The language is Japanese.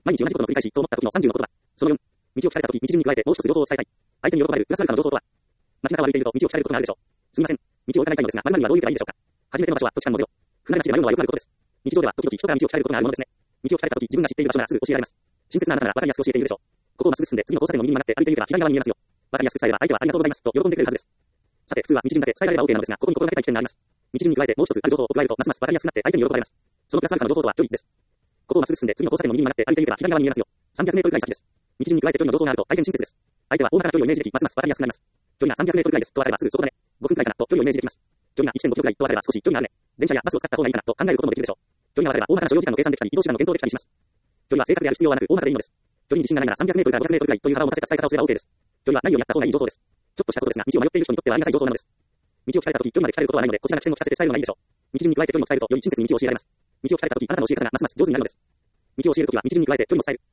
毎日同じことの繰り返し、と思った時の30の言葉。その4、道を聞かれた時、道順に加えてもう一つ情報を伝えたい。相手に喜ばれる、プラスアルファの情報とは。街中を歩いていると道を聞かれることがあるでしょう。すみません。道を伺いたいのですが、〇〇にはどういうらいいでしょうか。初めての場所は土地勘のゼロ。船なしで迷うのはよくあることです。日常では時々人から道を聞かれることがあるものですね。道を聞かれた時、自分が知っている場所ならすぐ教えられます。親切なあなたなら分かりやすく教えているでしょう。ここをまっすぐ進んで次の交差点の右に曲がって歩いてみれば左側に見えますよ。分かりやすく伝えれば相手はありがとうございますと喜んでくれるはずです。さて、普通は道順だけ伝えられれば OK なのですが、ここに心がけたい起点があります。道順に加えてもう一つある情報を加えるとますます分かりやすくなって相手に喜ばれます。そのプラスアルファの情報とは距離です。ここをまっすぐ進んで次の交差点の右に曲がって歩いてみれば左側に見えますよ。300メートルくらい先です。道順に加えて距離の情報があると相手に親切です。相手は大まかな距離をイメージでき、ますます分かりやすくなります。距離が300メートルくらいですとあればすぐそこだね。5分くらいかなと距離をイメージできます。距離が 1.5 キロくらいとあれば少し距離があるね。電車やバスを使った方がいいかなと考えることもできるでしょう。距離が分かれば大まかな所要時間の計算できたり移動手段の検討できたりします。距離は正確である必要はなく大まかでいいのです。距離に自信がないなら300メートルから500メートルくらいという幅を持たせた伝え方をすれば OK です。距離は何をやった方がいい情報です。ちょっとしたことですが、道を迷っている人にとってはありがたい情報なのです。道を聞かれたとき、距離まで聞かれることはないので、こちらが起点を聞かせて伝えるのがいいでしょう。道順に加えて距離も伝えると、より親切に道を教えられます。道を聞かれたとき、あなたの教え方がますます上手になるのです。道を教えるときは、道順に加えて距離も伝える。